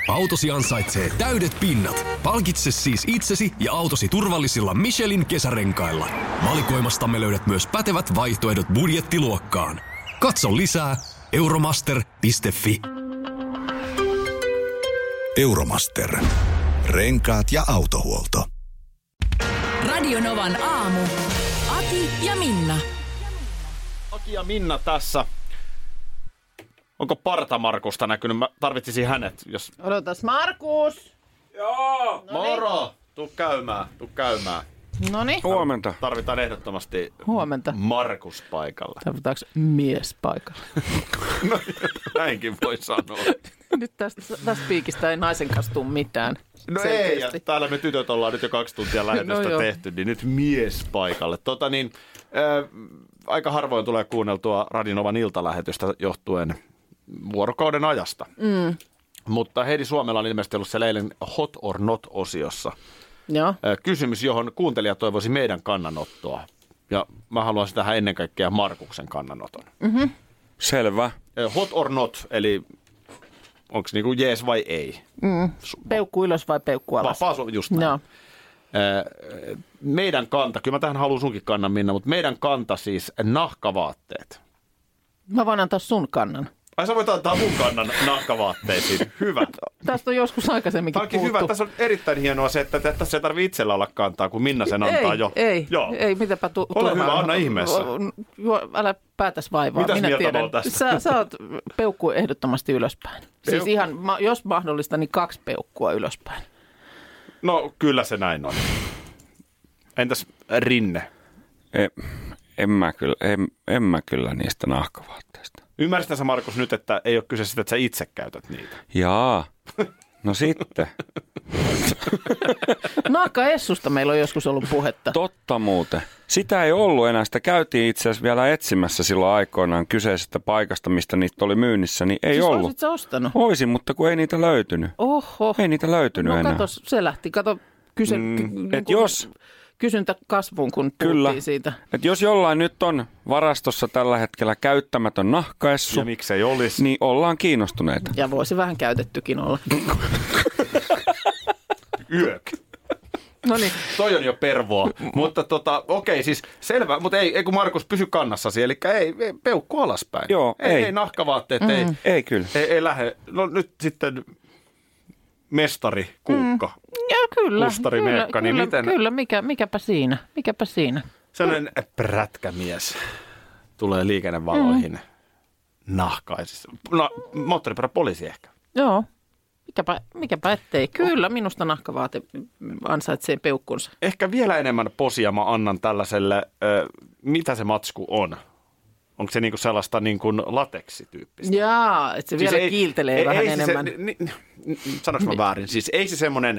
Autosi ansaitsee täydet pinnat. Palkitse siis itsesi ja autosi turvallisilla Michelin kesärenkailla. Valikoimastamme löydät myös pätevät vaihtoehdot budjettiluokkaan. Katso lisää euromaster.fi. Euromaster. Renkaat ja autohuolto. Radio Novan aamu. Ati ja Minna. Aki ja Minna tässä. Onko Parta Markusta näkynyt? Mä tarvitsisin hänet, jos... Odotas, Markus! Joo! Moro! Tuu käymään. Noniin. Huomenta. Tarvitaan ehdottomasti Huomenta. Markus paikalle. Tarvitaanko mies paikalle? No, näinkin voi sanoa. Nyt tästä piikistä ei naisen kanssa tule mitään. No selkeästi. ei, ja täällä me tytöt ollaan nyt jo 2 tuntia lähetystä tehty, niin nyt mies paikalle. Aika harvoin tulee kuunneltua Radio Novan iltalähetystä johtuen vuorokauden ajasta. Mutta Heidi Suomella on ilmeisesti ollut siellä eilen Hot or Not-osiossa. Joo. Kysymys, johon kuuntelija toivoisi meidän kannanottoa. Ja mä haluan tähän ennen kaikkea Markuksen kannanoton. Mm-hmm. Selvä. Hot or not, eli onko niinku jees vai ei? Peukku ylös vai peukku alas? Vapaa, just näin. Joo. Meidän kanta, kyllä mä tähän haluan sunkin kannan, Minna, mutta meidän kanta siis nahkavaatteet. Mä voin antaa sun kannan. Ai sä voit antaa mun kannan nahkavaatteisiin. Hyvä. Tästä on joskus aikaisemmin puhuttu. Hyvä. Tässä on erittäin hienoa se, että tässä ei tarvitse itsellä olla kantaa, kun Minna sen antaa jo. Ei, mitäpä Ole hyvä, anna ihmeessä. Älä päätäs vaivaa. Mitäs minä mieltä tiedän. on tästä? Sä oot peukku ehdottomasti ylöspäin. Siis ihan, jos mahdollista, niin 2 peukkua ylöspäin. No kyllä se näin on. Entäs rinne? En mä kyllä niistä nahkavaatteista. Ymmärsit sä, Markus, nyt, että ei ole kyse sitä, että sä itse käytät niitä? Jaa, no sitten. Nahkaessusta meillä on joskus ollut puhetta. Totta muuten. Sitä ei ollut enää. Sitä käytiin itse asiassa vielä etsimässä silloin aikoinaan kyseisestä paikasta, mistä niitä oli myynnissä, niin ei siis ollut. Oisit sä ostanut? Oisin, mutta kun ei niitä löytynyt. Oho. Ei niitä löytynyt enää. No katos, se lähti. Kysyntä kasvuun, kun puhuttiin siitä. Et jos jollain nyt on varastossa tällä hetkellä käyttämätön nahkaessu, ja miksei olisi, niin ollaan kiinnostuneita. Ja voisi vähän käytettykin olla. Yök. No niin. Toi on jo pervoa. Mutta okei, siis selvä, mutta ei kun Markus pysy kannassasi, eli ei peukku alaspäin. Joo, ei nahkavaatteet, ei kyllä. Ei lähde. No nyt sitten mestari Kuukka. Joo, kyllä. Mustari Meekka, niin miten? Kyllä, mikäpä siinä. Sellainen prätkämies tulee liikennevaloihin nahkaisissa. No, moottoripyöräpoliisi ehkä. Joo. Mikäpä ettei. Kyllä, minusta nahkavaate ansaitsee peukkunsa. Ehkä vielä enemmän posia mä annan tällaiselle, mitä se matsku on? Onko se niinku sellaista niinku lateksityyppistä? Jaa, että se siis vielä kiiltelee vähän enemmän. Sanoinko mä väärin? Siis ei se semmoinen...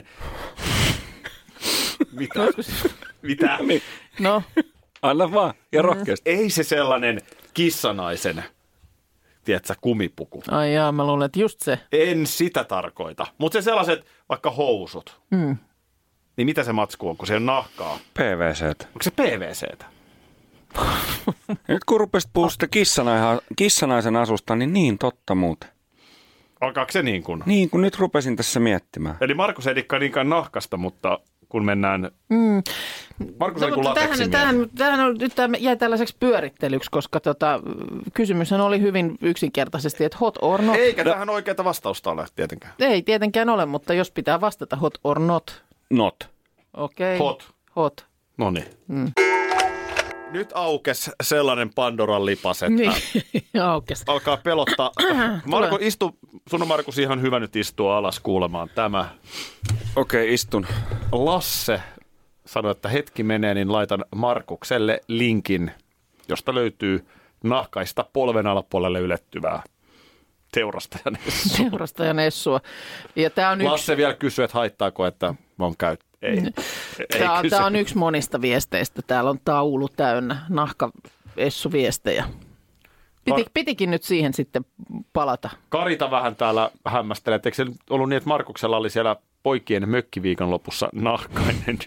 Mitä? No. Anna vaan, ja rohkeasti. Ei se sellainen kissanaisen, tiedätkö, kumipuku. Ai jaa, mä luulen, että just se. En sitä tarkoita. Mutta se sellaiset, vaikka housut. Niin mitä se matsku on, kun se on nahkaa? PVCtä. Onko se PVCtä? Nyt kun rupesit puhua sitä kissanaisen asusta, niin totta muuten. Alkaako se niin kuin? Niin kuin nyt rupesin tässä miettimään. Eli Markus ei dikkaa niinkään nahkasta, mutta kun mennään... Markus on niin kuin lateksimies. Tämähän jäi tällaiseksi pyörittelyksi, koska kysymyshän oli hyvin yksinkertaisesti, että hot or not. Eikä tähän oikeaa vastausta ole tietenkään. Ei tietenkään ole, mutta jos pitää vastata hot or not. Not. Okei. Hot. Noniin. Nyt aukesi sellainen Pandoran lipas, että aukesi. Alkaa pelottaa. Sun on Markus ihan hyvä nyt istua alas kuulemaan tämä. Okei, istun. Lasse sanoi, että hetki menee, niin laitan Markukselle linkin, josta löytyy nahkaista polven alapuolelle ylettyvää teurastajan essua. Ja tää on Lasse vielä kysyy, että haittaako, että mä oon Ei Tämä on yksi monista viesteistä. Täällä on taulu täynnä nahkaessuviestejä. Pitikin nyt siihen sitten palata. Karita vähän täällä hämmästelee. Eikö se ollut niin, että Markuksella oli siellä poikien mökkiviikon lopussa nahkainen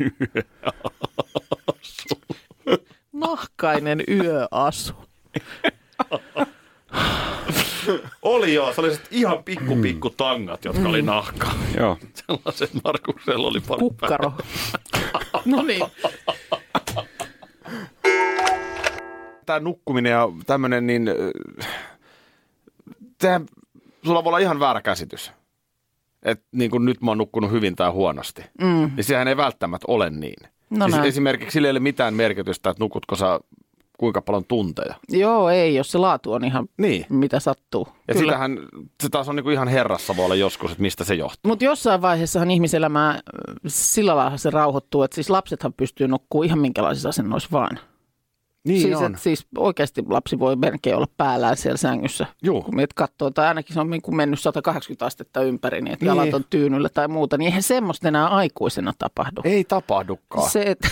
yöasu? Nahkainen yöasu. Oli joo, se oli ihan pikku tangat, jotka oli nahkaa. Joo. Sellaiset Markuksella oli paljon. Kukkaro. No niin. Tämä nukkuminen ja tämmöinen, niin sulla voi olla ihan väärä käsitys. Että niin kuin nyt mä oon nukkunut hyvin tai huonosti. Niin sehän ei välttämättä ole niin. No siis esimerkiksi sillä ei ole mitään merkitystä, että nukutko sä kuinka paljon tunteja. Joo, ei, jos se laatu on ihan mitä sattuu. Ja sitähän, se taas on niin kuin ihan herrassa voi olla joskus, että mistä se johtuu. Mutta jossain vaiheessahan ihmiselämää sillä lailla se rauhoittuu, että siis lapsethan pystyy nukkumaan ihan minkälaisissa asennoissa vaan. Niin siis, on. Siis oikeasti lapsi voi melkein olla päällään siellä sängyssä. Joo. Kun meitä katsoo, tai ainakin se on niin kuin mennyt 180 astetta ympäri, niin että jalat on tyynyllä tai muuta, niin eihän semmoista enää aikuisena tapahdu. Ei tapahdukaan. Se, että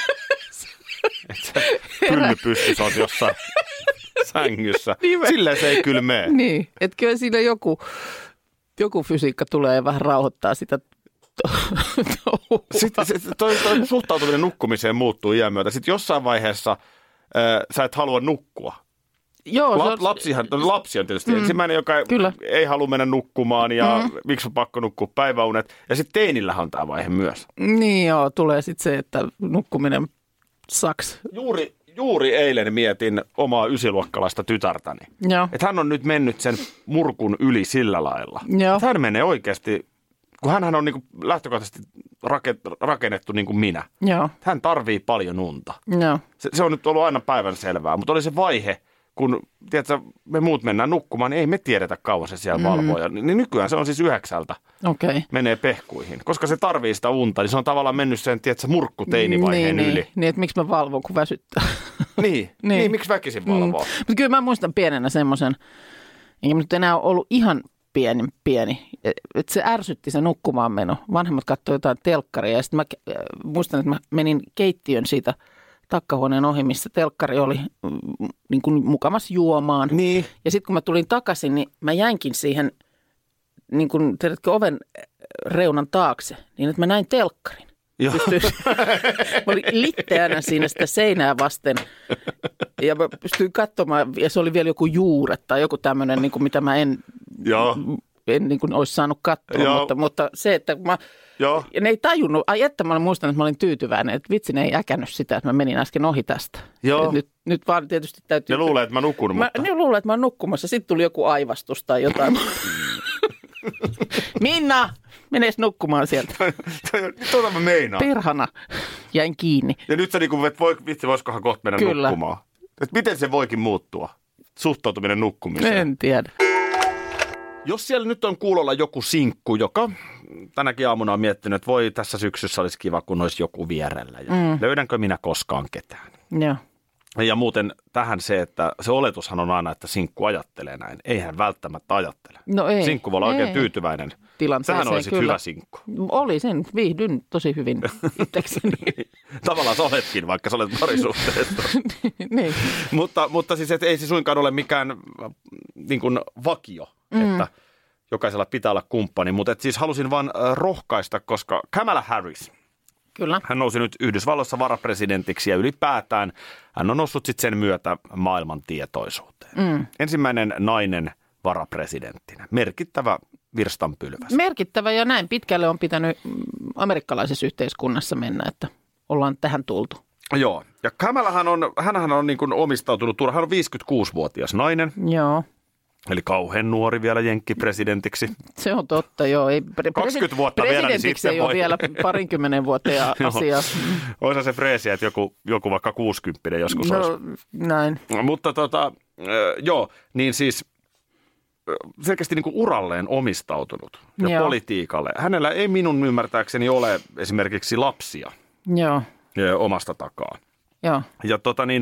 Kylmy pystyssä on jossain sängyssä. Silleen se ei kyllä mene. Niin, että kyllä siinä joku fysiikka tulee ja vähän rauhoittaa sitä touhua. Sitten toi suhtautuminen nukkumiseen muuttuu iän myötä. Sitten jossain vaiheessa sä et halua nukkua. Joo, lapsi on tietysti ensimmäinen, joka ei halua mennä nukkumaan ja miksi on pakko nukkua päiväunet. Ja sitten teinillähän on tämä vaihe myös. Niin joo, tulee sitten se, että nukkuminen saks. Juuri eilen mietin omaa ysiluokkalaista tytärtäni. Että hän on nyt mennyt sen murkun yli sillä lailla. Että hän menee oikeasti, kun hänhän on niinku lähtökohtaisesti rakennettu niin kuin minä. Joo. Hän tarvii paljon unta. Joo. Se on nyt ollut aina päivänselvää, mutta oli se vaihe, kun tiedätkö, me muut mennään nukkumaan, niin ei me tiedetä kauan se siellä valvoo. Ja, niin nykyään se on siis 9 menee pehkuihin. Koska se tarvii sitä unta, niin se on tavallaan mennyt sen, tiedätkö, murkku-teinivaiheen yli. Niin, että miksi mä valvon, kun väsyttää. Niin, miksi väkisin valvoo? Mutta kyllä mä muistan pienenä semmoisen, enkä nyt enää ollut ihan pieni. Että se ärsytti se nukkumaan meno. Vanhemmat katsoivat jotain telkkaria ja sitten mä muistan, että mä menin keittiön siitä takkahuoneen ohi, missä telkkari oli niin kuin mukamas juomaan. Niin. Ja sitten kun mä tulin takaisin, niin mä jäinkin siihen niin kuin, tiedätkö, oven reunan taakse, niin että mä näin telkkarin. Mä olin litteänä siinä sitä seinää vasten ja mä pystyin katsomaan, ja se oli vielä joku juure tai joku tämmöinen, niin kuin mitä mä en niin kuin olisi saanut katsoa, mutta se, että mä... Ja ne ei tajunnut, että mä muistan, että mä olin tyytyväinen, että vitsi, ne ei äkännyt sitä, että mä menin äsken ohi tästä. Nyt vaan tietysti täytyy... Ne luulee, että mä nukun, mutta... Ne luulee, että mä oon nukkumassa. Sitten tuli joku aivastus tai jotain. Minna, menes nukkumaan sieltä. Tota mä meinaan. Perhana. Jäin kiinni. Ja nyt sä niinku, että vitsi, voisikohan kohta mennä nukkumaan. Et miten se voikin muuttua? Suhtautuminen nukkumiseen. En tiedä. Jos siellä nyt on kuulolla joku sinkku, joka tänäkin aamuna on miettinyt, että voi tässä syksyssä olisi kiva, kun olisi joku vierellä. Ja löydänkö minä koskaan ketään? Joo. Ja muuten tähän se, että se oletushan on aina, että sinkku ajattelee näin. Ei hän välttämättä ajattele. No ei. Sinkku voi olla oikein tyytyväinen. Sähän olisit hyvä sinkku. Olisin. Viihdyn tosi hyvin itsekseni. Tavallaan sä oletkin, vaikka sä olet parisuhteessa. Niin. Mutta siis et ei se suinkaan ole mikään niin kuin vakio, että jokaisella pitää olla kumppani. Mutta siis halusin vaan rohkaista, koska Kamala Harris, kyllä, hän nousi nyt Yhdysvalloissa varapresidentiksi ja ylipäätään hän on noussut sitten sen myötä maailman tietoisuuteen. Ensimmäinen nainen varapresidenttinä. Merkittävä virstanpylväs. Merkittävä ja näin pitkälle on pitänyt amerikkalaisessa yhteiskunnassa mennä, että ollaan tähän tultu. Joo. Ja hänhän on niin kuin omistautunut, hän on 56-vuotias nainen. Joo. Eli kauhean nuori vielä jenkkipresidentiksi. Se on totta, joo. 20 vuotta vielä, niin sitten ei ole vielä 20 vuoteen asia. Oisa se freesi, että joku vaikka 60 joskus olisi. Näin. Mutta niin siis selkeästi niin kuin uralleen omistautunut ja politiikalle. Hänellä ei minun ymmärtääkseni ole esimerkiksi lapsia omasta takaa. Joo. Ja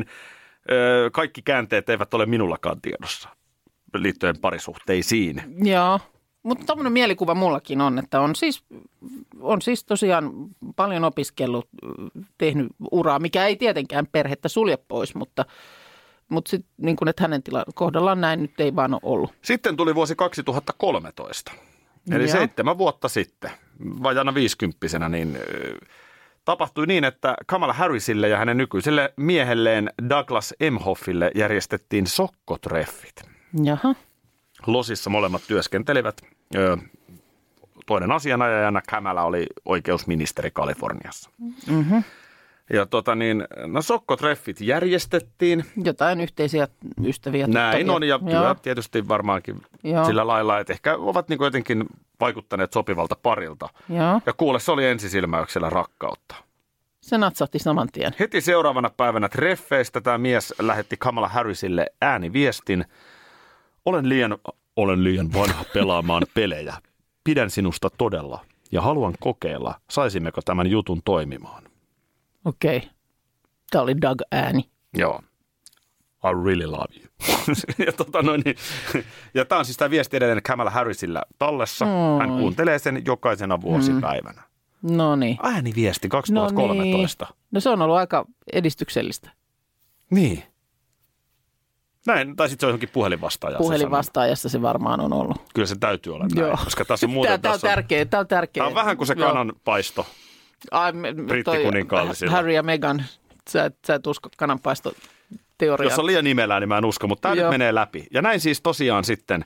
kaikki käänteet eivät ole minullakaan tiedossa liittyen parisuhteisiin. Joo, mutta tämmöinen mielikuva mullakin on, että on siis tosiaan paljon opiskellut, tehnyt uraa, mikä ei tietenkään perhettä sulje pois, mutta sitten niin kuin, että hänen kohdallaan näin nyt ei vaan ole ollut. Sitten tuli vuosi 2013, eli 7 vuotta sitten, vajana 50-vuotiaana, niin tapahtui niin, että Kamala Harrisille ja hänen nykyiselle miehelleen Douglas Emhoffille järjestettiin sokkotreffit. Jaha. losissa molemmat työskentelivät. Toinen asianajajana Kamala oli oikeusministeri Kaliforniassa. Mm-hmm. Ja sokkotreffit järjestettiin. Jotain yhteisiä ystäviä. Näin on, ja työ tietysti varmaankin sillä lailla, että ehkä ovat niin kuin jotenkin vaikuttaneet sopivalta parilta. Joo. Ja kuule, se oli ensisilmäyksellä rakkautta. Se natsahti saman tien. Heti seuraavana päivänä treffeistä tämä mies lähetti Kamala Harrisille ääniviestin. Olen liian vanha pelaamaan pelejä. Pidän sinusta todella ja haluan kokeilla, saisimmeko tämän jutun toimimaan. Okei. Tämä oli Doug-ääni. Joo. I really love you. ja tämä on siis tämä viesti edelleen Kamala Harrisillä tallessa. Hän kuuntelee sen jokaisena vuosipäivänä. No niin. Ääniviesti 2013. No niin. No se on ollut aika edistyksellistä. Niin. Näin, tai sitten se on johonkin puhelinvastaajassa. Puhelinvastaajassa se varmaan on ollut. Kyllä se täytyy olla näin, koska tässä on muuten... Tämä on tärkeä. Tämä on vähän kuin se kananpaisto brittikuningaallisilla. Harry ja Meghan, sä et usko kananpaistoteoriaa. Jos on liian nimellään, niin mä en usko, mutta tämä nyt menee läpi. Ja näin siis tosiaan sitten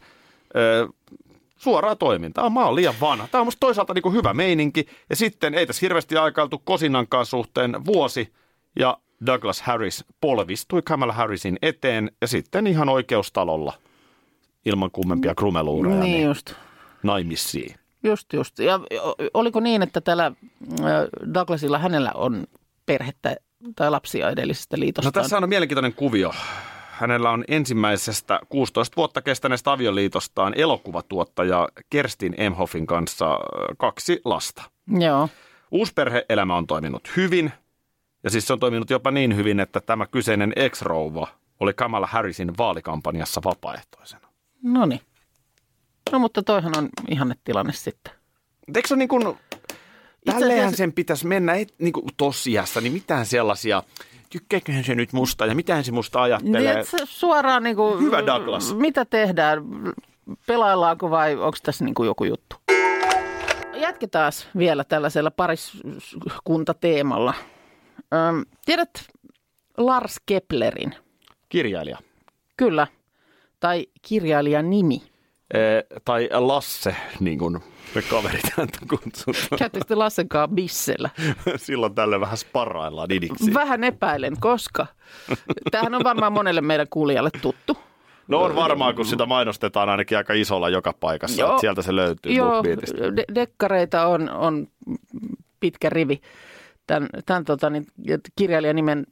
suoraa toimintaa. Mä oon liian vanha. Tämä on musta toisaalta niin kuin hyvä meininki. Ja sitten ei tässä hirveästi aikailtu kosinankaan suhteen vuosi ja Douglas Harris polvistui Kamala Harrisin eteen ja sitten ihan oikeustalolla ilman kummempia krumeluureja niin just. Naimissiin. Just. Ja oliko niin, että tällä Douglasilla hänellä on perhettä tai lapsia edellisestä liitostaan? No tässä on mielenkiintoinen kuvio. Hänellä on ensimmäisestä 16 vuotta kestäneestä avioliitostaan elokuvatuottaja Kerstin Emhoffin kanssa 2 lasta. Joo. Uusperhe-elämä on toiminut hyvin. Ja siis se on toiminut jopa niin hyvin, että tämä kyseinen ex-rouva oli Kamala Harrisin vaalikampanjassa vapaaehtoisena. Noniin. No mutta toihan on ihannetilanne sitten. Eikö se ole niin kuin, tälleenhän sen pitäisi mennä niin kuin tosiassa, niin mitään sellaisia, tykkääköhän se nyt musta ja mitään se musta ajattelee. Niin, suoraan niin kuin, hyvä Douglas. Mitä tehdään? Pelaillaanko vai onko tässä niin kuin joku juttu? Jatketaan vielä tällaisella pariskuntateemalla. Tiedät Lars Keplerin? Kirjailija. Kyllä. Tai kirjailijan nimi. Tai Lasse, niin kuin me kaverit häntä kutsutaan. Käytte Lassenkaan bissellä. Silloin tälle vähän sparraillaan idiksi. Vähän epäilen, koska tämähän on varmaan monelle meidän kuulijalle tuttu. No on varmaan, kun sitä mainostetaan ainakin aika isolla joka paikassa. Että sieltä se löytyy. Joo, dekkareita on pitkä rivi. Tämän kirjailijan nimen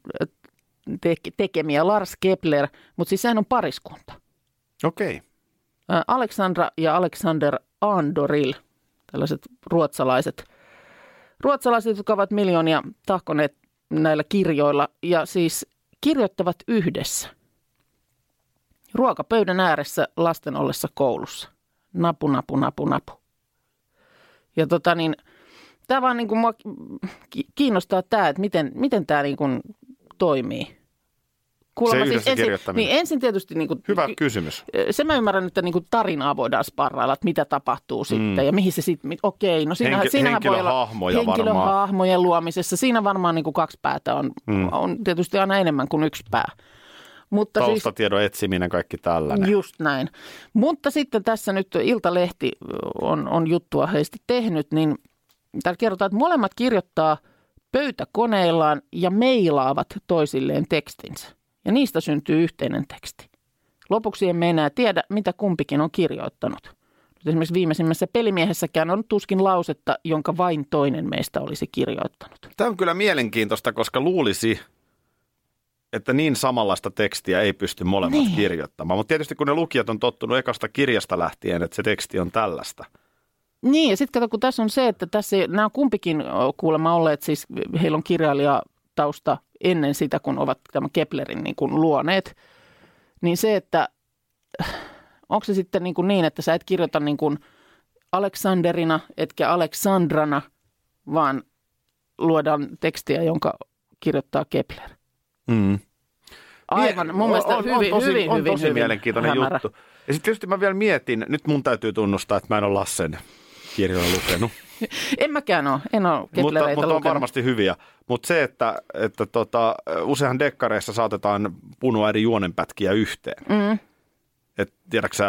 tekemiä Lars Kepler, mutta siis sehän on pariskunta. Okei. Alexandra ja Alexander Andoril, tällaiset ruotsalaiset, jotka ovat miljoonia tahkoneet näillä kirjoilla ja siis kirjoittavat yhdessä. Ruokapöydän ääressä lasten ollessa koulussa. Napu. Ja tämä vaan niin kuin mua kiinnostaa tämä, että miten tämä niin kuin toimii. Se yhdessä kirjoittaminen. Niin ensin tietysti... Niin kuin, hyvä kysymys. Se mä ymmärrän, että niin kuin tarinaa voidaan sparrailla, että mitä tapahtuu sitten ja mihin se sitten... Okei, no siinähän voi olla henkilöhahmojen luomisessa. Siinä varmaan niin kuin 2 päätä on tietysti aina enemmän kuin 1 pää. Mutta taustatiedon etsiminen, kaikki tällainen. Just näin. Mutta sitten tässä nyt Iltalehti on juttua heistä tehnyt, niin täällä kerrotaan, että molemmat kirjoittaa pöytäkoneillaan ja meilaavat toisilleen tekstinsä. Ja niistä syntyy yhteinen teksti. Lopuksi emme enää tiedä, mitä kumpikin on kirjoittanut. Esimerkiksi viimeisimmässä Pelimiehessäkään on tuskin lausetta, jonka vain toinen meistä olisi kirjoittanut. Tämä on kyllä mielenkiintoista, koska luulisi, että niin samanlaista tekstiä ei pysty molemmat kirjoittamaan. Mutta tietysti kun ne lukijat on tottunut ekasta kirjasta lähtien, että se teksti on tällaista. Niin, ja sitten kato, kun tässä on se, että nämä on kumpikin kuulemma olleet, siis heillä on kirjailijatausta ennen sitä, kun ovat tämän Keplerin niin kuin luoneet, niin se, että onko se sitten niin, että sä et kirjoita niin kuin Aleksanderina etkä Aleksandrana, vaan luodaan tekstiä, jonka kirjoittaa Kepler. Aivan, mun mielestä hyvin tosi mielenkiintoinen hämärä juttu. Ja sitten tietysti mä vielä mietin, nyt mun täytyy tunnustaa, että mä en ole Lassen kirjoja lukenut. En mäkään ole, en ole Keplereitä lukenut. Mutta on varmasti hyviä. Mutta se, että useinhan dekkareissa saatetaan punoa eri juonenpätkiä yhteen. Tiedätkö sä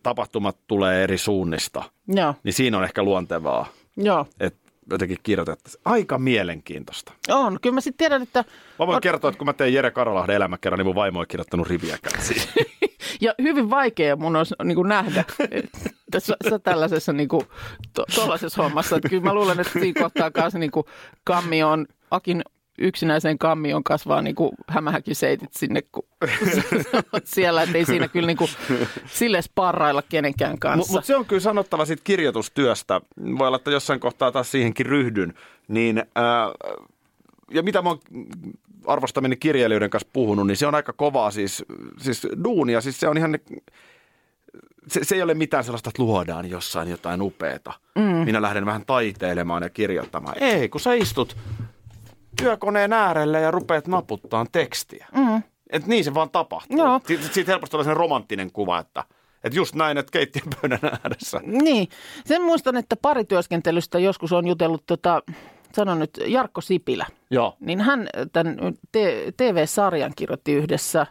tapahtumat tulee eri suunnista, niin siinä on ehkä luontevaa, että jotenkin kirjoitettaisiin. Aika mielenkiintoista. On. Kyllä mä sitten tiedän, että... Mä voin kertoa, että kun mä tein Jere Karolahden elämäkerran, niin mun vaimo ei kirjoittanut riviäkään siihen. Ja hyvin vaikea mun olisi niin kuin nähdä tässä tällaisessa niin kuin, tuollaisessa hommassa. Että kyllä mä luulen, että siinä kohtaa kanssa niin kuin Akin yksinäiseen kammioon kasvaa niin kuin hämähäkiseitit sinne, kun siellä, että ei siinä kyllä niin kuin sille sparrailla kenenkään kanssa. Mutta se on kyllä sanottava siitä kirjoitustyöstä. Voi olla, että jossain kohtaa taas siihenkin ryhdyn. Niin, ja mitä mä oon arvostaminen kirjailijoiden kanssa puhunut, niin se on aika kovaa siis duunia. Siis se on ihan... Se ei ole mitään sellaista, että luodaan jossain jotain upeata. Minä lähden vähän taiteilemaan ja kirjoittamaan. Ei, kun sä istut työkoneen äärelle ja rupeat naputtaan tekstiä. Että niin se vaan tapahtuu. Siitä helposti tulee sellainen romanttinen kuva, että just näin, että keittiön pöydän ääressä. Niin. Sen muistan, että parityöskentelystä joskus on jutellut, sanon nyt, Jarkko Sipilä. Joo. Niin hän tämän TV-sarjan kirjoitti yhdessä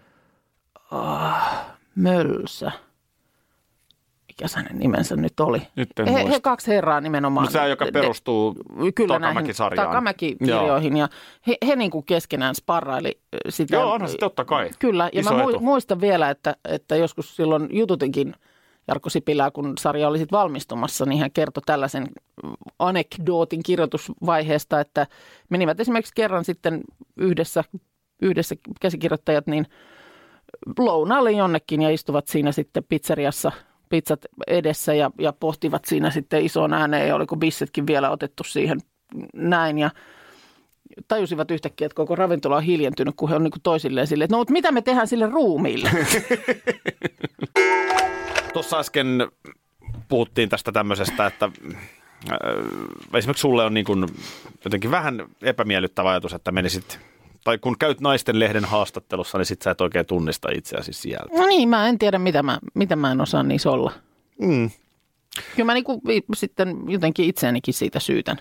Mölsä. Mikäs hänen nimensä nyt oli? He kaksi herraa nimenomaan. Se, joka perustuu Takamäki-sarjaan. Takamäki-kirjoihin. Ja he niin kuin keskenään sparraili sitä. Joo, onhan se totta kai. Kyllä, ja mä muistan vielä, että joskus silloin jututinkin Jarkko Sipilää, kun sarja oli sitten valmistumassa, niin hän kertoi tällaisen anekdootin kirjoitusvaiheesta, että menivät esimerkiksi kerran sitten yhdessä käsikirjoittajat niin lounaalle jonnekin ja istuvat siinä sitten pizzeriassa pizzat edessä ja pohtivat siinä sitten isoon ääneen ja oliko bissetkin vielä otettu siihen näin ja tajusivat yhtäkkiä, että koko ravintola on hiljentynyt, kun he on niin kuin toisilleen silleen, että no mutta mitä me tehdään sille ruumiille? Tuossa äsken puhuttiin tästä tämmöisestä, että esimerkiksi sulle on niin kuin jotenkin vähän epämiellyttävä ajatus, että menisit, tai kun käyt Naisten lehden haastattelussa, niin sit sä et oikein tunnista itseäsi sieltä. No niin, mä en tiedä, mitä mä en osaa niissä olla. Kyllä mä niin kuin sitten jotenkin itseänikin siitä syytän.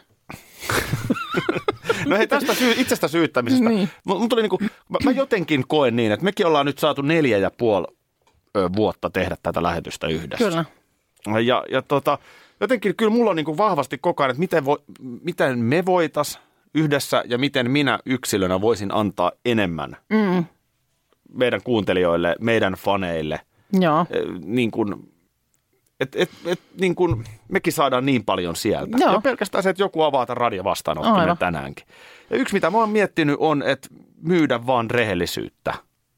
No hei, tästä itsestä syyttämisestä. Niin. Mun tuli niinku, mä jotenkin koen niin, että mekin ollaan nyt saatu 4,5 vuotta tehdä tätä lähetystä yhdessä. Kyllä. Ja jotenkin kyllä mulla on niinku vahvasti koko ajan, että miten me voitais yhdessä ja miten minä yksilönä voisin antaa enemmän meidän kuuntelijoille, meidän faneille. Joo. Niin kuin, niin kuin mekin saadaan niin paljon sieltä. Joo. Ja pelkästään se, että joku avaa tämän radiovastaanottimen tänäänkin. Ja yksi, mitä mä oon miettinyt, on, että myydä vaan rehellisyyttä.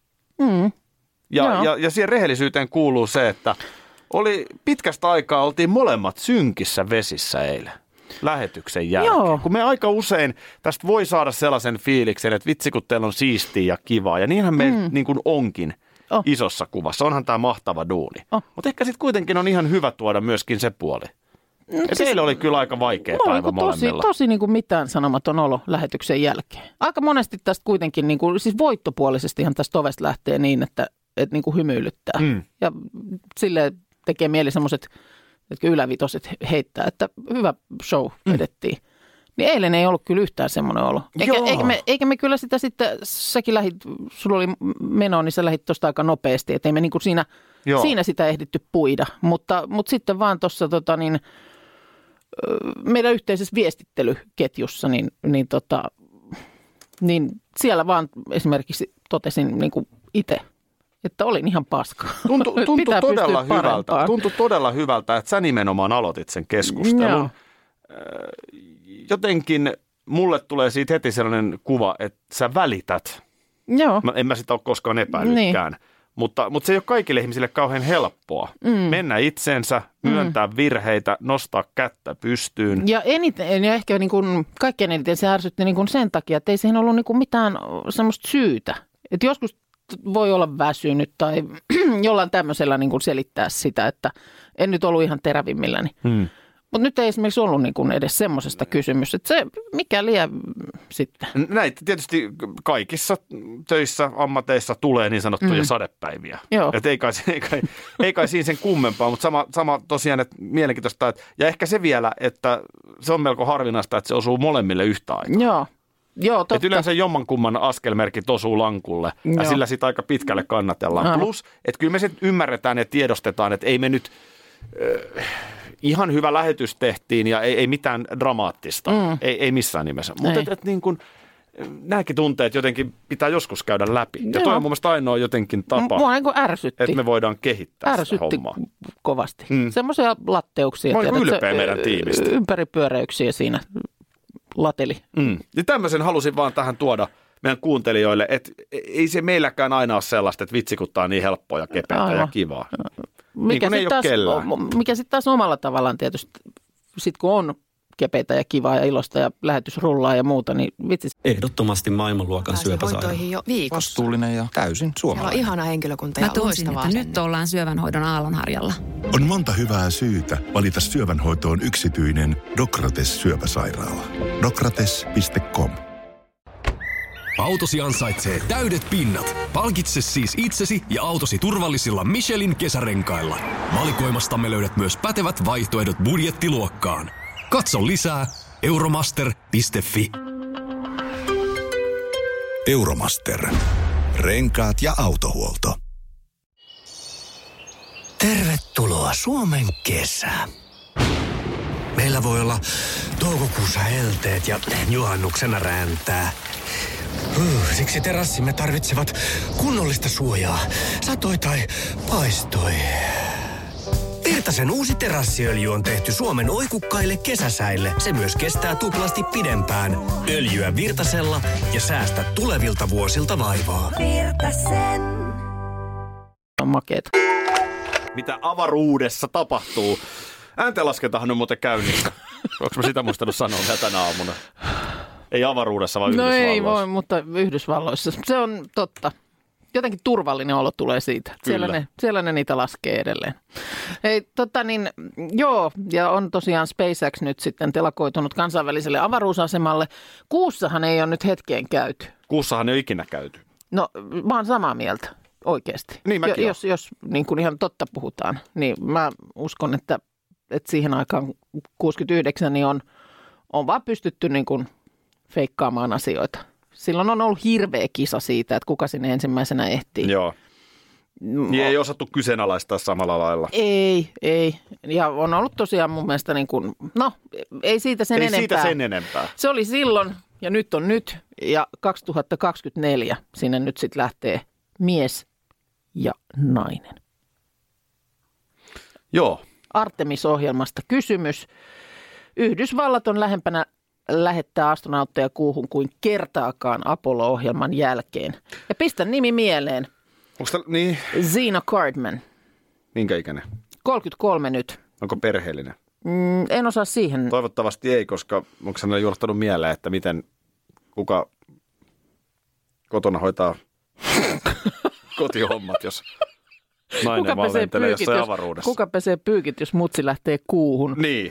Ja siihen rehellisyyteen kuuluu se, että pitkästä aikaa oltiin molemmat synkissä vesissä eilen lähetyksen jälkeen. Joo. Kun me aika usein tästä voi saada sellaisen fiiliksen, että vitsi kun teillä on siistiä ja kivaa. Ja niinhän me niin kuin onkin isossa kuvassa. Onhan tämä mahtava duuni. Mutta ehkä sitten kuitenkin on ihan hyvä tuoda myöskin se puoli. Ja teille oli kyllä aika vaikea päivä molemmilla. Tosi niin kuin mitään sanomaton olo lähetyksen jälkeen. Aika monesti tästä kuitenkin, niin kuin, siis voittopuolisestihan tästä ovesta lähtee niin, että niin kuin hymyilyttää. Ja silleen tekee mieli semmoiset, että ylävitoset heittää, että hyvä show vedettiin. Niin eilen ei ollut kyllä yhtään semmoinen olo. Eikä me kyllä sitä sitten, säkin sulla oli meno, niin sä lähdit tuosta aika nopeasti, että ei me niin kuin siinä sitä ehditty puida. Mutta sitten vaan tuossa meidän yhteisessä viestittelyketjussa, niin siellä vaan esimerkiksi totesin niin kuin itse, että olin ihan paska. Tuntui todella hyvältä, että sä nimenomaan aloitit sen keskustelun. Jotenkin mulle tulee siitä heti sellainen kuva, että sä välität. Joo. En mä sitä ole koskaan epäillytkään. Niin. Mutta se ei ole kaikille ihmisille kauhean helppoa. Mennä itseensä, myöntää virheitä, nostaa kättä pystyyn. Ja eniten, ja ehkä niin kuin, kaikkein eniten se ärsytti niin kuin sen takia, että ei siihen ollut niin kuin mitään semmoista syytä. Että joskus voi olla väsynyt tai jollain tämmöisellä niin kuin selittää sitä, että en nyt ollut ihan terävimmilläni. Mutta nyt ei esimerkiksi ollut niin kuin edes semmoisesta kysymys, että se mikä liian sitten. Näitä tietysti kaikissa töissä, ammateissa tulee niin sanottuja sadepäiviä. Että ei kai siinä sen kummempaa, mutta sama tosiaan, että mielenkiintoista. Ja ehkä se vielä, että se on melko harvinaista, että se osuu molemmille yhtä aikaa. Joo. Joo, totta. Että yleensä jommankumman askelmerkit osuu lankulle ja sillä sitten aika pitkälle kannatellaan. Plus, että kyllä me se ymmärretään ja tiedostetaan, että ei me nyt ihan hyvä lähetys tehtiin ja ei mitään dramaattista. Ei missään nimessä. Mutta et niin kuin nämäkin tunteet jotenkin pitää joskus käydä läpi. Ja toi on mun mielestä ainoa jotenkin tapa, mua niin kuin ärsytti. että me voidaan kehittää sitä hommaa. Kovasti. Semmoisia latteuksia. Mä oon ylpeä meidän tiimistä. Ympäripyöräyksiä siinä lateli. Ja tämmöisen halusin vaan tähän tuoda meidän kuuntelijoille, että ei se meilläkään aina ole sellaista, että vitsi kun tää on niin helppoa ja kepeätä ja kivaa. Mikä sitten taas omalla tavallaan tietysti, sit kun on kepeitä ja kivaa ja ilosta ja lähetys rullaa ja muuta, niin vitsi. Ehdottomasti maailmanluokan syöpäsairaala. Jo viikossa. Vastuullinen ja täysin suomalainen. Meillä on ihana henkilökunta ja loistavaa. Että nyt ollaan syövänhoidon aallonharjalla. On monta hyvää syytä valita syövänhoitoon yksityinen Docrates syöpäsairaala. Docrates.com. Autosi ansaitsee täydet pinnat. Palkitse siis itsesi ja autosi turvallisilla Michelin kesärenkailla. Valikoimastamme löydät myös pätevät vaihtoehdot budjettiluokkaan. Katso lisää euromaster.fi. Euromaster. Renkaat ja autohuolto. Tervetuloa Suomen kesään. Meillä voi olla toukokuussa helteet ja juhannuksena räntää. Siksi terassimme tarvitsevat kunnollista suojaa, satoi tai paistoi. Virtasen uusi terassiöljy on tehty Suomen oikukkaille kesäsäille. Se myös kestää tuplasti pidempään. Öljyä Virtasella ja säästä tulevilta vuosilta vaivaa. Virtasen. On makeeta. Mitä avaruudessa tapahtuu? Ääntenlaskentahan on muuten käynnissä. Onko mä sitä muistanut sanoa tänä aamuna? Ei avaruudessa, vaan Yhdysvalloissa. No ei voi, mutta Yhdysvalloissa. Se on totta. Jotenkin turvallinen olo tulee siitä. Siellä ne niitä laskee edelleen. Hei, joo, ja on tosiaan SpaceX nyt sitten telakoitunut kansainväliselle avaruusasemalle. Kuussahan ei ole nyt hetkeen käyty. Kuussahan ei ole ikinä käyty. No, mä oon samaa mieltä, oikeasti. Niin mäkin jos niin kuin ihan totta puhutaan, niin mä uskon, että siihen aikaan 69 niin on vaan pystytty niin kuin feikkaamaan asioita. Silloin on ollut hirveä kisa siitä, että kuka sinne ensimmäisenä ehtii. Joo. Niin ei osattu kyseenalaistaa samalla lailla. Ei. Ja on ollut tosiaan mun mielestä niin kuin, ei siitä sen enempää. Se oli silloin ja nyt on nyt. Ja 2024 sinne nyt sitten lähtee mies ja nainen. Joo. Artemis-ohjelmasta kysymys. Yhdysvallat on lähempänä lähettää astronautteja kuuhun kuin kertaakaan Apollo-ohjelman jälkeen. Ja pistän nimi mieleen. Niin? Zena Cardman. Minkä ikäinen? 33 nyt. Onko perheellinen? En osaa siihen. Toivottavasti ei, koska onko hänelle juolahtanut mieleen, että kuka kotona hoitaa kotihommat, jos nainen vaan lentelee jossain avaruudessa. Kuka pesee pyykit, jos mutsi lähtee kuuhun? Niin.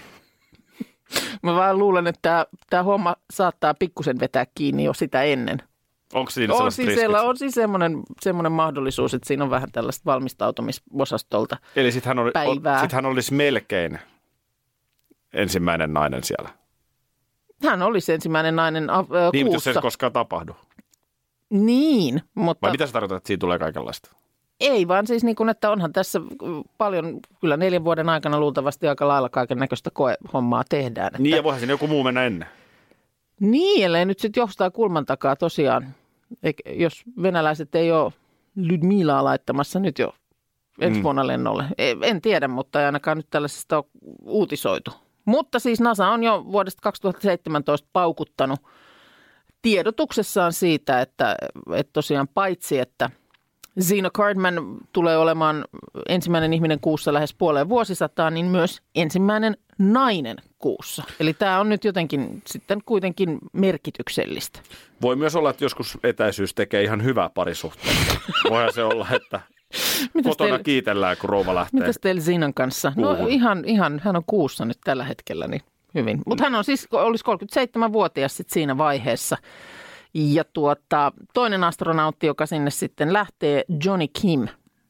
Mä vaan luulen, että tämä homma saattaa pikkusen vetää kiinni jo sitä ennen. Onko siinä sellaiset riskit? On siis semmoinen mahdollisuus, että siinä on vähän tällaista valmistautumisosastolta eli sitten hän olisi melkein ensimmäinen nainen siellä. Hän olisi ensimmäinen nainen kuussa. Niin, jos se ei koskaan tapahdu. Niin, mutta... Vai mitä se tarkoittaa, että siinä tulee kaikenlaista? Ei, vaan siis niin kuin, että onhan tässä paljon, kyllä 4 vuoden aikana luultavasti aika lailla kaiken näköistä koehommaa tehdään. Että... Niin, ja voihan siinä joku muu mennä ennen. Niin, ellei nyt sitten jostain kulman takaa tosiaan, jos venäläiset ei ole Lyudmilaa laittamassa nyt jo ensi vuonna lennolle. En tiedä, mutta ei ainakaan nyt tällaisesta ole uutisoitu. Mutta siis NASA on jo vuodesta 2017 paukuttanut tiedotuksessaan siitä, että tosiaan paitsi, että Zena Cardman tulee olemaan ensimmäinen ihminen kuussa lähes puoleen vuosisataa, niin myös ensimmäinen nainen kuussa. Eli tämä on nyt jotenkin sitten kuitenkin merkityksellistä. Voi myös olla, että joskus etäisyys tekee ihan hyvää parisuhteessa. Voihan se olla, että kotona kiitellään, kun rouva lähtee. Mitäs teillä Zenan kanssa? Kuuhun. No ihan, hän on kuussa nyt tällä hetkellä, niin hyvin. Mutta hän on siis, olisi 37-vuotias sitten siinä vaiheessa. Ja toinen astronautti, joka sinne sitten lähtee, Johnny Kim,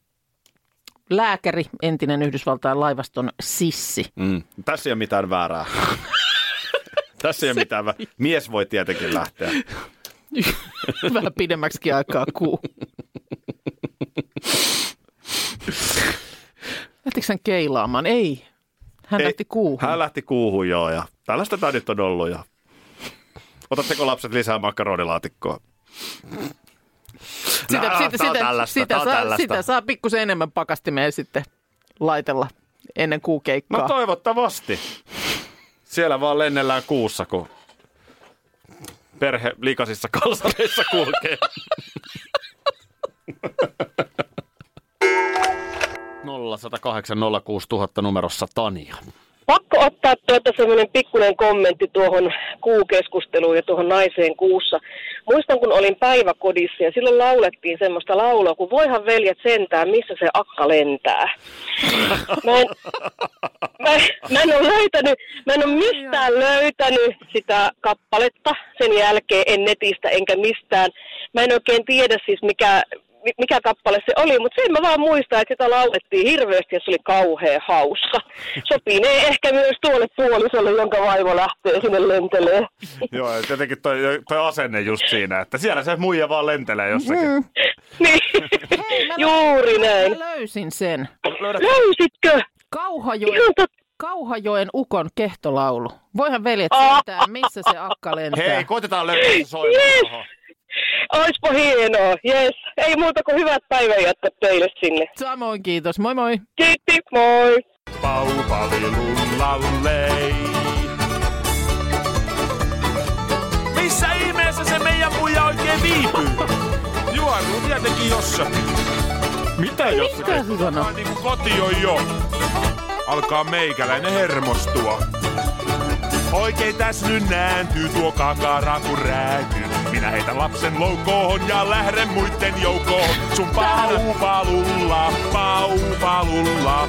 lääkäri, entinen Yhdysvaltain laivaston sissi. Tässä ei ole mitään väärää. Tässä ei ole mitään. Mies voi tietenkin lähteä. Vähän pidemmäksikin aikaa kuu. Lähtikö hän keilaamaan? Ei. Hän lähti kuuhun. Hän lähti kuuhun, joo. Ja tällaista tämä nyt on ollut. Ja... Otatteko lapset lisää makaronilaatikkoa? Sitä saa pikkusen enemmän pakastimeen sitten laitella ennen kuukeikkaa. No toivottavasti. Siellä vaan lennellään kuussa, kun perhe likaisissa kalsareissa kulkee. 0108 06000 numerossa Tania. Pakko ottaa semmoinen pikkuinen kommentti tuohon kuukeskusteluun ja tuohon naiseen kuussa. Muistan, kun olin päiväkodissa ja silloin laulettiin semmoista laulua, kun voihan veljet sentää, missä se akka lentää. Mä en ole mistään löytänyt sitä kappaletta sen jälkeen, en netistä enkä mistään. Mä en oikein tiedä siis mikä kappale se oli, mutta sen mä vaan muistan, että sitä laulettiin hirveästi ja se oli kauhean hauska. Sopinee ehkä myös tuolle puolisolle, jonka vaimo lähtee sinne lentelee. Joo, jotenkin toi asenne just siinä, että siellä se muija vaan lentelee jossakin. Niin, juuri näin. Mä löysin sen. Löysitkö? Kauhajoen ukon kehtolaulu. Voihan veljet sentää, missä se akka lentää. Hei, koitetaan löytää se soimaan. Oispa hienoa, jes. Ei muuta kuin hyvät päivänjatkot teille sinne. Samoin, kiitos. Moi moi. Kiitti, moi. Paupalilulallei. Missä ihmeessä se meidän muija oikein viipyy? Juoru tietenkin jossakin. Mitä jossakin? Mitä se sanoo? Niin kuin koti on jo. Alkaa meikäläinen hermostua. Oikein tässä nyt nääntyy tuo kakara kun rääkyy. Minä heitän lapsen loukkoon ja lähden muitten joukkoon. Sun paupalulla, paupalulla,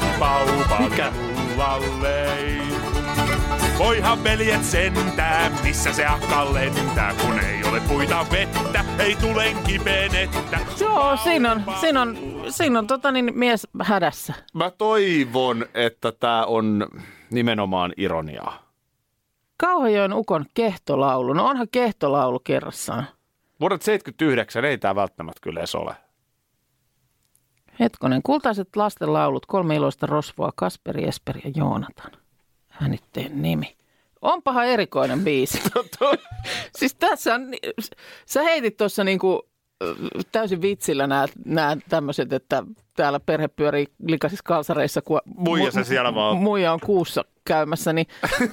paupalillallei. Voihan veljet sentää, missä se akka lentää. Kun ei ole puita vettä, ei tulen kipenettä. Joo, siinä on mies hädässä. Mä toivon, että tää on nimenomaan ironiaa. Kauhajoen ukon kehtolaulu. No onhan kehtolaulu kerrassaan. Vuodet 79 ei tää välttämättä kyllä edes ole. Hetkonen, kultaiset lastenlaulut, 3 iloista rosvoa, Kasperi, Esperi ja Joonatan. Äänitteen nimi. Onpahan erikoinen biisi. Siis tässä on, sä heitit tuossa niinku täysin vitsillä nämä tämmöiset, että täällä perhe pyörii likaisissa kalsareissa, kun muija on kuussa käymässä, niin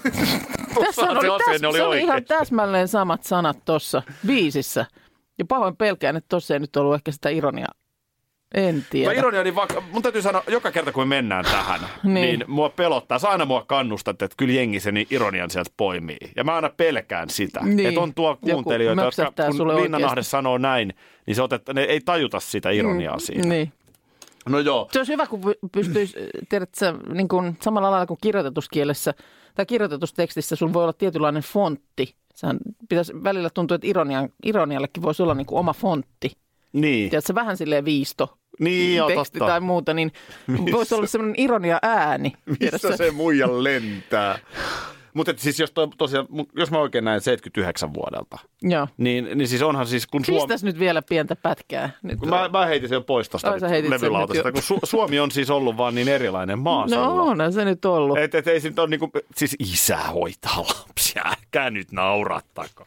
tässä oli ihan täsmälleen samat sanat tuossa biisissä. Ja pahoin pelkään, että tuossa ei nyt ollut ehkä sitä ironiaa. En tiedä. No ironia, niin mun täytyy sanoa, joka kerta kun me mennään tähän, niin mua pelottaa. Sä aina mua kannustat, että kyllä jengi sen ironian sieltä poimii. Ja mä aina pelkään sitä. Niin. Että on tuo kuuntelijoita, jotka kun Linnanahde sanoo näin, niin se ne ei tajuta sitä ironiaa siinä. Niin. No joo. Se olisi hyvä, kun pystyisi, tiedätkö, niin kuin samalla lailla kuin kirjoituskielessä tai kirjoitustekstissä sun voi olla tietynlainen fontti. Sehän pitäisi välillä tuntua, että ironiallekin voisi olla niin kuin oma fontti. Niin. Tiedätkö, vähän silleen viisto. Niin, teksti totta. Tai muuta, niin voisi olla semmoinen ironia ääni. Missä se muija lentää? Mutta siis jos mä oikein näin 79 vuodelta, niin siis onhan siis kun Pistäs nyt vielä pientä pätkää. Nyt mä heitin sen jo pois tuosta levylautasta, kun Suomi on siis ollut vaan niin erilainen maa. No onhan se nyt ollut. Et ei se nyt ole niinku, siis isä hoitaa lapsia, älkää nyt naurattako.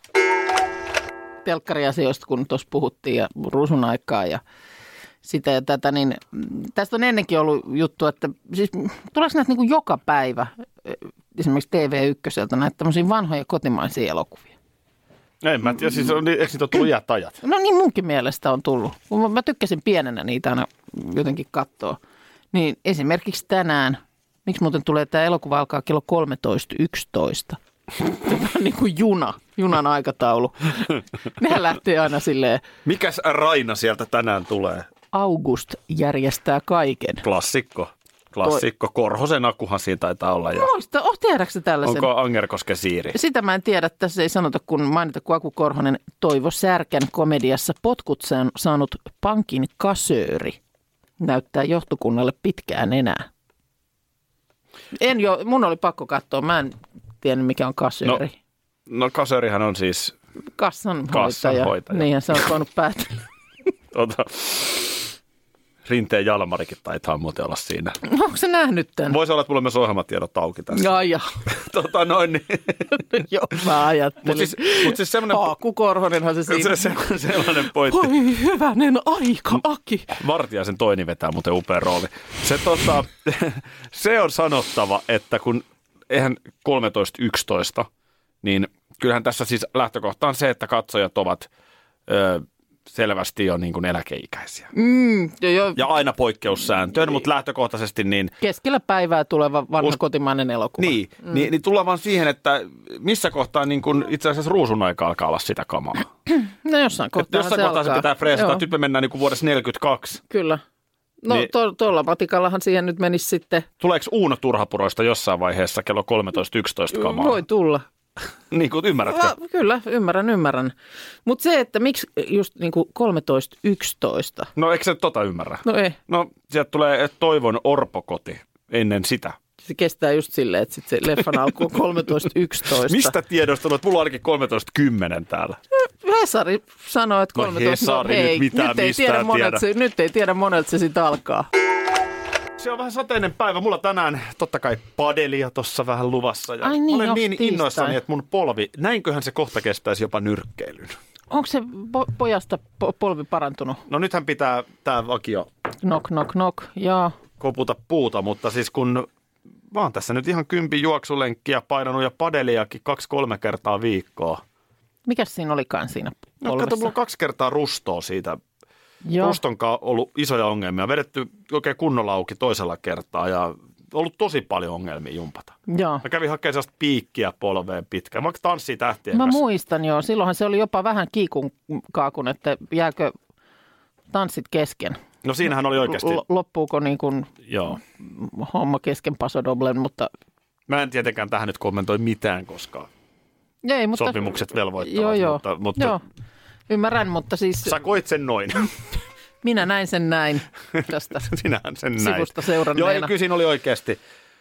Telkkariasioista, kun tuossa puhuttiin ja ruusun aikaa ja sitä ja tätä, niin tästä on ennenkin ollut juttu, että siis tuleeko näitä niin kuin joka päivä esimerkiksi TV1 näitä tämmöisiä vanhoja kotimaisia elokuvia? En mä tiedä, siis eikö siitä ole tullut iät ajat? No niin munkin mielestä on tullut. Mä tykkäsin pienenä niitä aina jotenkin katsoa. Niin esimerkiksi tänään, miksi muuten tulee tämä elokuva alkaa kello 13.11? Tämä on niin kuin junan aikataulu. Nehän lähtee aina silleen. Mikäs Raina sieltä tänään tulee? August järjestää kaiken. Klassikko. Korhosen akuhan siinä taitaa olla jo. Tiedätkö tällaisen? Onko Angerkosken Siiri? Sitä mä en tiedä. Tässä ei sanota, kun mainita, kun Aku Korhonen Toivo Särkän komediassa Potkut saanut pankin kasööri näyttää johtokunnalle pitkään enää. Mun oli pakko katsoa. Mä en tiennyt, mikä on kasööri. No kasörihän on siis kassanhoitaja. Niin, se on voinut päätellä. Rinteen Jalmarikin taitaa muuten olla siinä. Onko se nähnyt tämän? Voisi olla, että mulla on myös ohjelmatiedot auki tässä. Niin. Joo, mä ajattelin. Mutta siis semmoinen... Haaku Korhonenhan se siinä. Sellainen pointti. Oi hyvänen aika, Aki. Vartiaisen Toini vetää muuten upea rooli. Se on sanottava, että kun eihän 13.11, niin kyllähän tässä siis lähtökohta on se, että katsojat ovat... selvästi jo niin kuin eläkeikäisiä. Ja aina poikkeussääntöön, mutta lähtökohtaisesti niin... Keskellä päivää tuleva vanha kotimainen elokuva. Niin tullaan vaan siihen, että missä kohtaa niin kuin itse asiassa ruusun aika alkaa olla sitä kamaa. No jossain kohtaa se pitää freesata. Nyt me mennään niin kuin vuodessa 42. Kyllä. No niin, tuolla matikallahan siihen nyt menisi sitten... Tuleeko Uuno Turhapuroista jossain vaiheessa kello 13.11 kamaa? Voi tulla. Niin kuin ymmärrätkö? Kyllä, ymmärrän. Mutta se, että miksi just niin kuin 13.11? No eikö se ymmärrä? No ei. No sieltä tulee Toivon orpokoti ennen sitä. Se kestää just silleen, että sit se leffan alku on 13.11. Mistä tiedosta olet? Mulla on ainakin 13.10 täällä. Hesari sanoo, että 13. Hesari nyt mitään mistään tiedä. Nyt ei tiedä monelta se sitten alkaa. Se on vähän sateinen päivä. Mulla tänään totta kai padelia tuossa vähän luvassa. Ja niin, olen niin innoissani, että mun polvi, näinköhän se kohta kestäisi jopa nyrkkeilyn. Onko se pojasta polvi parantunut? No nythän pitää tää vakio knock, jaa. Koputa puuta, mutta siis kun mä oon tässä nyt ihan 10 juoksulenkkiä painanut ja padeliakin 2-3 kertaa viikkoa. Mikäs siinä olikaan siinä polvessa? No kato, mulla on 2 kertaa rustoa siitä. Rustonkaan ollut isoja ongelmia. Vedetty oikein kunnolla auki toisella kertaa ja ollut tosi paljon ongelmia jumpata. Joo. Mä kävin hakemaan sellaista piikkiä polveen pitkään. Mä tanssii tähtien kanssa. Mä muistan joo. Silloinhan se oli jopa vähän kiikun kaakun, että jääkö tanssit kesken. No siinähän oli oikeasti. Loppuuko niin kuin homma kesken pasodoblen, mutta... Mä en tietenkään tähän nyt kommentoi mitään, koska sopimukset velvoittavat. Joo. Ymmärrän, mutta siis... Sä koit sen noin. Minä näin sen näin tästä Sinähän sen näin. Sivusta seuranneena. Joo, kyllä siinä oli oikeasti,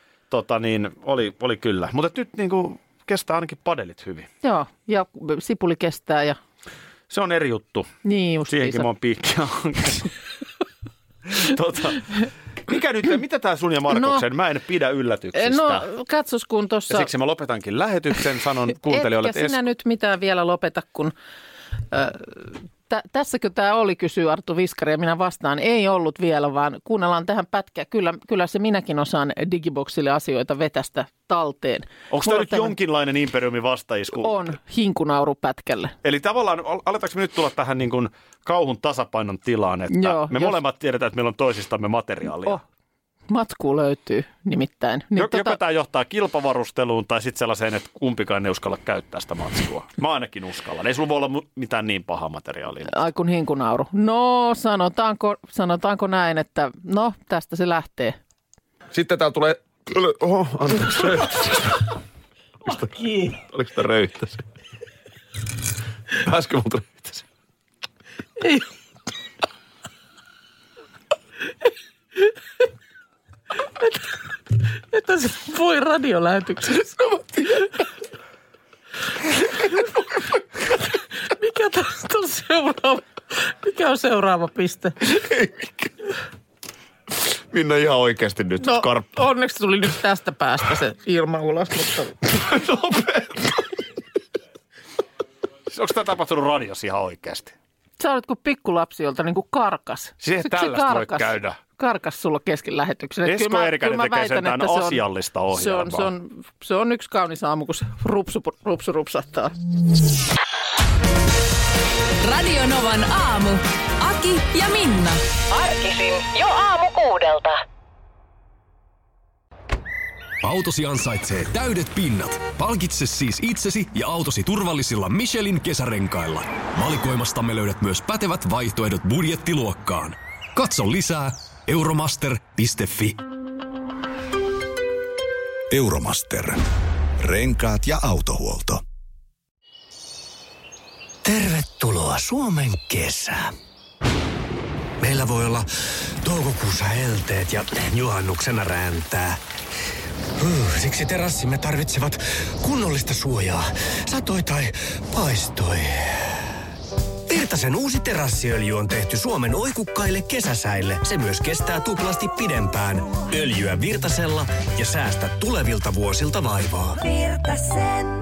oli kyllä. Mutta nyt niin kuin kestää ainakin padelit hyvin. Joo, ja sipuli kestää ja... Se on eri juttu. Niin just. Siihenkin mä oon piikkiä mitä tää sun ja Markuksen? Mä en pidä yllätyksistä. No, katsos kun tossa... Ja siksi mä lopetankin lähetyksen, sanon kuuntelijoille, että... Etkä sinä nyt mitään vielä lopeta, kun... Tässäkö tämä oli, kysyy Arttu Viskari ja minä vastaan. Ei ollut vielä, vaan kuunnellaan tähän pätkää. Kyllä se minäkin osaan Digiboxille asioita vetästä talteen. Onko tämä nyt jonkinlainen imperiumin vastaisku? On, hinkunauru pätkälle. Eli tavallaan, aletaanko me nyt tulla tähän niin kuin kauhun tasapainon tilaan, että me molemmat tiedetään, että meillä on toisistamme materiaalia? Matkuu löytyy nimittäin. Niin joko tämä johtaa kilpavarusteluun tai sitten sellaiseen, että kumpikaan ei uskalla käyttää sitä matskua. Mä ainakin uskallan. Ei sulla voi olla mitään niin pahaa materiaalia. Ai kun hinkunauru. No sanotaanko näin, että no tästä se lähtee. Sitten täällä tulee... Anteeksi. Oliko sitä röyhtäsi? Pääskö multa röyhtäsi? Ei. Että se voi radiolähetyksessä. Mikä on seuraava piste? Ei mikään. Minna ihan oikeasti nyt skarppa. Onneksi tuli nyt tästä päästä se ilma ulos, mutta... Onko tämä tapahtunut radiossa ihan oikeasti? Sä olet kuin pikkulapsi, jolta niin kuin karkas. Siihen tällaista voi käydä. Karkas sulla kesken lähetyksen. Esko Eerikäinen tekee sentään asiallista ohjelmaa. Se on yksi kaunis aamu, kun se rupsu rupsahtaa. Radio Novan aamu. Aki ja Minna. Arkisin jo 6:00. Autosi ansaitsee täydet pinnat. Palkitse siis itsesi ja autosi turvallisilla Michelin kesärenkailla. Valikoimastamme löydät myös pätevät vaihtoehdot budjettiluokkaan. Katso lisää euromaster.fi. Euromaster. Renkaat ja autohuolto. Tervetuloa Suomen kesään. Meillä voi olla toukokuussa helteet ja juhannuksena räntää. Siksi terassimme tarvitsevat kunnollista suojaa. Satoi tai paistoi. Virtasen uusi terassiöljy on tehty Suomen oikukkaille kesäsäille. Se myös kestää tuplasti pidempään. Öljyä Virtasella ja säästä tulevilta vuosilta vaivaa. Virtasen.